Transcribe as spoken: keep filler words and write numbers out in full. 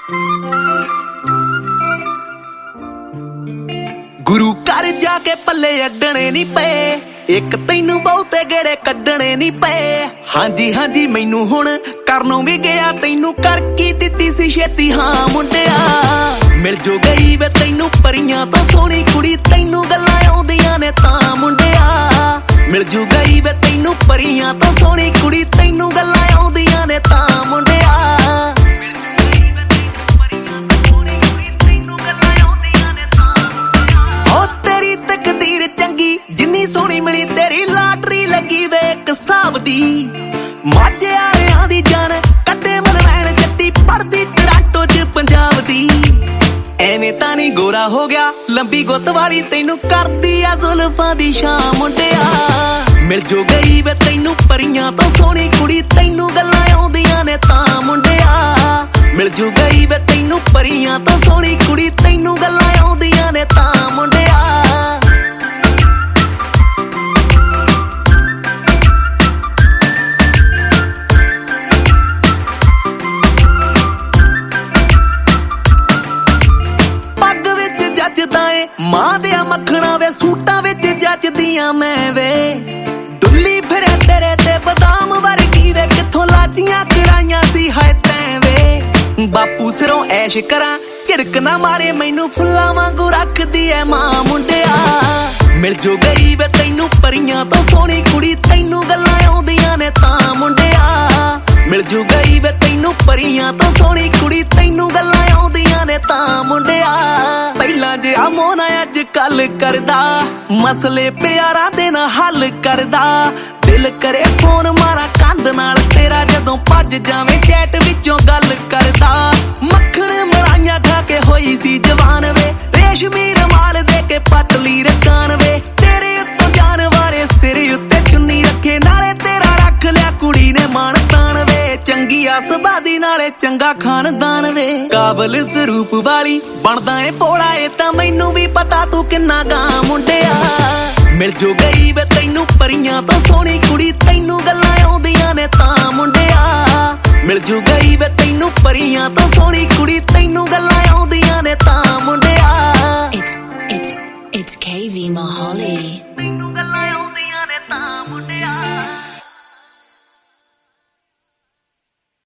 गुरु घर जाके पल्ले अड्डने नी पे, एक तैनू बहुते गेड़े कड्डने नी पे। हांजी हांजी मैनू हुण करनों भी गया, तैनू कर की दित्ती सी छेती हां मुंडिया। मिल जो गई वे तैनू परियां तो सोहनी कुड़ी, तैनू गल्लां आउंदियां ने तां मुंडिया। मिल जो गई वे तैनू परियां तो सोहनी कुड़ी, तैनू गल्लां आउंदियां ने तां मुंडिया। सोहनी मिली तेरी लाटरी लगी वे इक हिसाब दी। माझे आलियां दी जान कट्टे मलवैन जट्टी पढ़दी टोरांटो च पंजाब दी। एवें तां नी गोरा हो गया लंबी गुत्त वाली, तैनू करदी आ जुल्फां दी शाम मुंडिया। मिल जो गई वे तैनू परियां तो सोहनी कुड़ी, तैनू गल्लां आउंदियां ने तां मुंडिया। मिल जो गई वे तैनू परियां तो सोहनी कुड़ी, तैनू गल्लां आउंदियां ने तां मुंडिया। मां दिया मखना वे सूटां विच जचदियां मैं वे। डुल्ली फिरे तेरे ते बदाम वर्गी वे, किथों लाचियां कराइयां सी हाय तैं वे। बापू सिरों ऐश करा झिड़क ना मारे, मैनू फुल्लां वांगू रखदी ऐ मां मुंडिया। मिल जो गई वे तैनू परियां तो सोहनी कुड़ी, तैनू गल्लां आउंदियां ने तां मुंडिया। मिल जो गई वे तैनू परियां तो सोहनी कुड़ी, तैनू गल्लां आउंदियां ने तां मुंडिया। पहला जिहा मोना अज कल करदा, मसले प्यारा दे ना हल करदा। दिल करे फोन मारा कंध नाल तेरा, जदों भज जावे चैट विचों गल करदा। मक्खण मलाइयां खा के होई सी जवान वे, रेशमी रमाल दे के पटली रकान वे। तेरे उत्तों जान वारे सिर उत्ते चुन्नी रखे, नाले तेरा रख लिया कुड़ी ने मान तान वे। चंगी आसबादी नाले चंगा खानदान वे, काबल सरूप वाली बनदा ए भोला, ए तां मैनू भी पता तू किन्ना गा मुंडिया। मिल जो गई वे तैनू परियां तो सोहनी कुड़ी, तैनू गल्लां आउंदियां ने तां मुंडिया। मिल जो गई वे तैनू परियां तो सोहनी कुड़ी, तैनू गल्लां